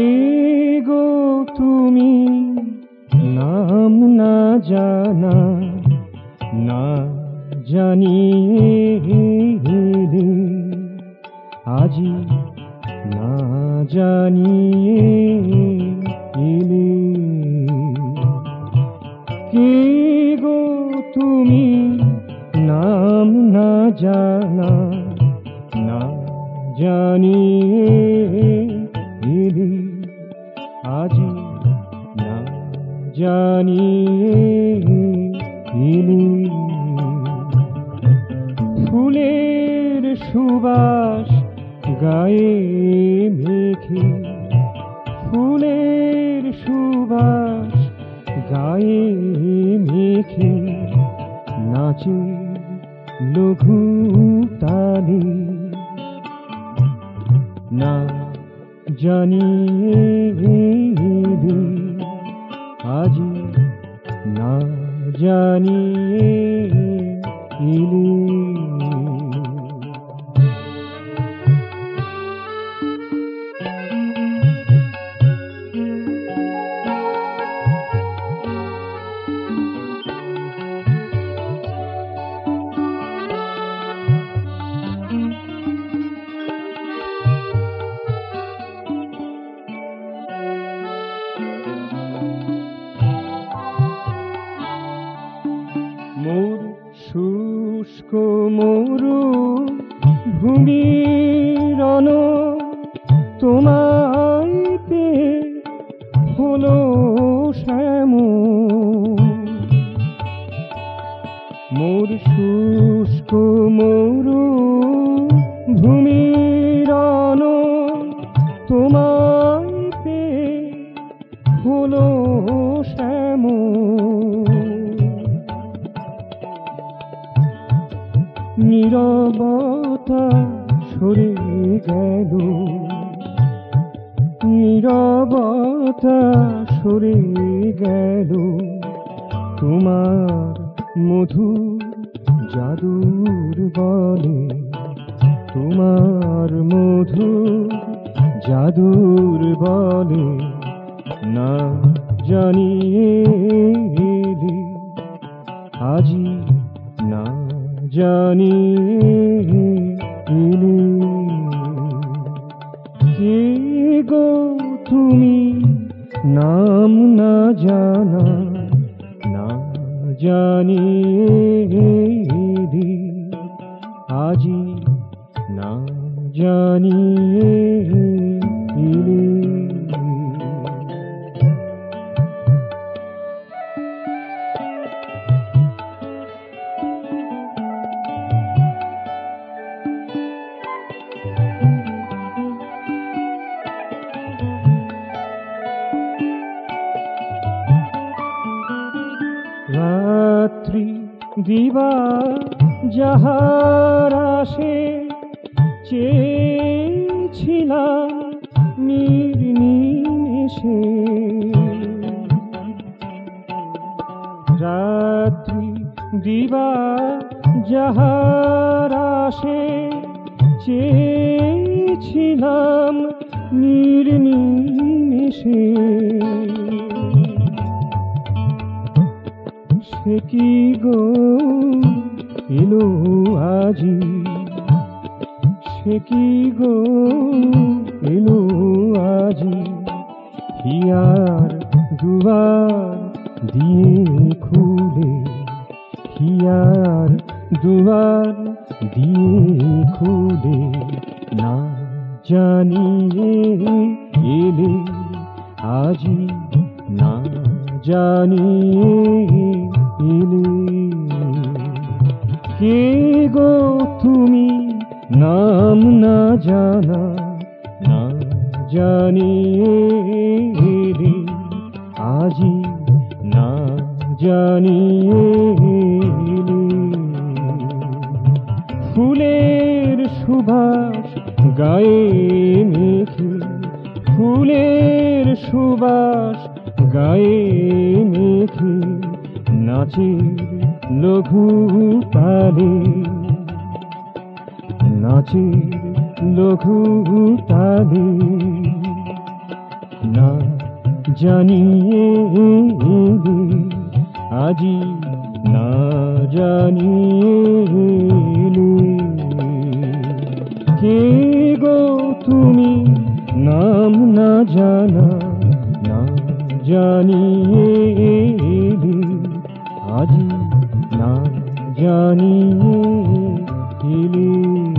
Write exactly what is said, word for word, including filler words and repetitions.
গো তুমি নাম না জানা না জানিয়ে আজি না জানিয়ে এলে। কে গো তুমি নাম না জানা না জানিয়ে এলে আজি না জানিয়ে এলে। ফুলের সুবাস গায়ে মেখে ফুলের সুবাস গায়ে মেখে নাচে লঘু তালে না জানিয়ে এলে আজি না জানিয়ে এলে। মোর শুষ্ক মরু ভূমির রণ তোমায় পেয়ে হলো শ্যামল। মোর শুষ্ক মরু ভূমির রণ তোমায় পেয়ে হলো শ্যামল। নীরবতা সরে গেল নীরবতা সরে গেল তোমার মধুর জাদুর বলে তোমার মধুর জাদুর বলে না জানিয়ে এলে আজি না জানিয়ে এলে। কে গো তুমি নাম না জানা না জানিয়ে এলে আজি না জানিয়ে এলে। রাত্রি দিবা যাহার আসে চেয়েছিলাম নির্নিমেষে। রাত্রি দিবা যাহার আসে চেয়েছিলাম নির্নিমেষে। সে কি গো এলো আজি সে কি গো এলো আজি হিয়ার দুয়ার দিয়ে খুলে হিয়ার দুয়ার দিয়ে খুলে না জানিয়ে এলে আজি না জানিয়ে এলে। কে গো তুমি নাম না জানা না জানিয়ে এলে আজি না জানিয়ে এলে। ফুলের সুবাস গায়ে মেখে ফুলের সুবাস গায়ে মেখে নাচে লঘু তালে নাচে লঘু তালে না জানিয়ে এলে, আজি না জানিয়ে এলে। কে গো তুমি নাম না জানা, না জানিয়ে এলে, আজি না জানিয়ে এলে।